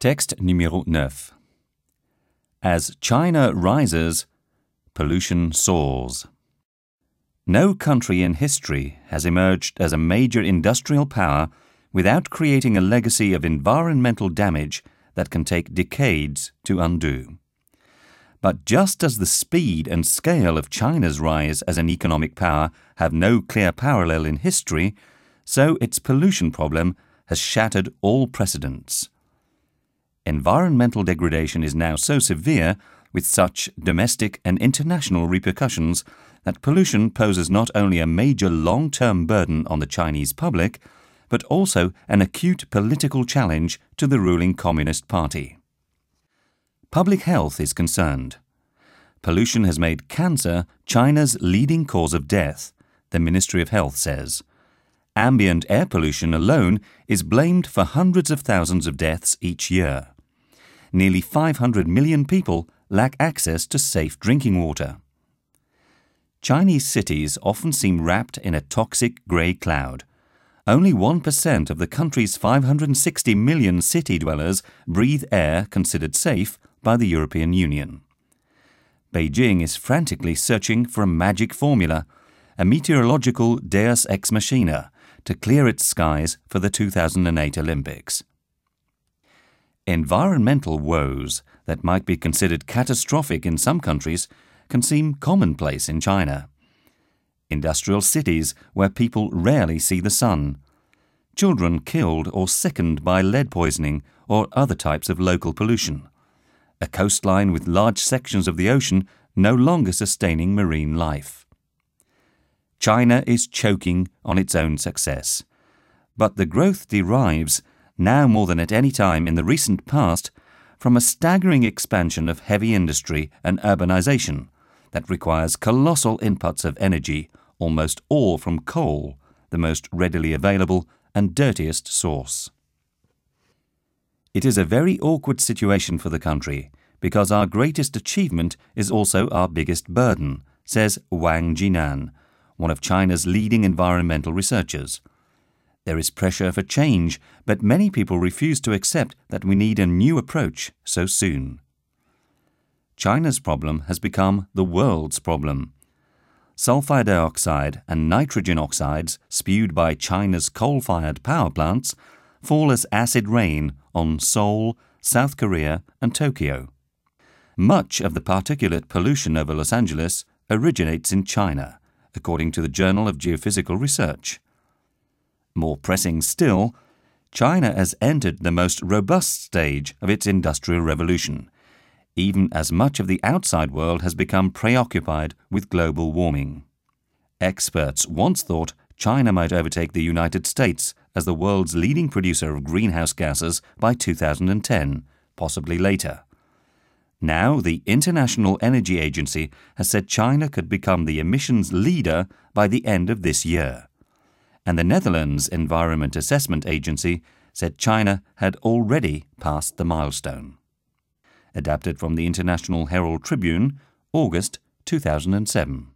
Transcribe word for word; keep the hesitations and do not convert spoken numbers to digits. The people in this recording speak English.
Texte numéro neuf. As China rises, pollution soars. No country in history has emerged as a major industrial power without creating a legacy of environmental damage that can take decades to undo. But just as the speed and scale of China's rise as an economic power have no clear parallel in history, so its pollution problem has shattered all precedents. Environmental degradation is now so severe, with such domestic and international repercussions, that pollution poses not only a major long-term burden on the Chinese public, but also an acute political challenge to the ruling Communist Party. Public health is concerned. Pollution has made cancer China's leading cause of death, the Ministry of Health says. Ambient air pollution alone is blamed for hundreds of thousands of deaths each year. Nearly five hundred million people lack access to safe drinking water. Chinese cities often seem wrapped in a toxic grey cloud. Only one percent of the country's five hundred sixty million city dwellers breathe air considered safe by the European Union. Beijing is frantically searching for a magic formula, a meteorological deus ex machina, to clear its skies for the two thousand eight Olympics. Environmental woes that might be considered catastrophic in some countries can seem commonplace in China. Industrial cities where people rarely see the sun. Children killed or sickened by lead poisoning or other types of local pollution. A coastline with large sections of the ocean no longer sustaining marine life. China is choking on its own success. But the growth derives, now more than at any time in the recent past, from a staggering expansion of heavy industry and urbanization that requires colossal inputs of energy, almost all from coal, the most readily available and dirtiest source. It is a very awkward situation for the country because our greatest achievement is also our biggest burden, says Wang Jinan, one of China's leading environmental researchers. There is pressure for change, but many people refuse to accept that we need a new approach so soon. China's problem has become the world's problem. Sulfur dioxide and nitrogen oxides spewed by China's coal-fired power plants fall as acid rain on Seoul, South Korea and Tokyo. Much of the particulate pollution over Los Angeles originates in China, according to the Journal of Geophysical Research. More pressing still, China has entered the most robust stage of its industrial revolution, even as much of the outside world has become preoccupied with global warming. Experts once thought China might overtake the United States as the world's leading producer of greenhouse gases by two thousand ten, possibly later. Now, the International Energy Agency has said China could become the emissions leader by the end of this year. And the Netherlands Environment Assessment Agency said China had already passed the milestone. Adapted from the International Herald Tribune, August two thousand seven.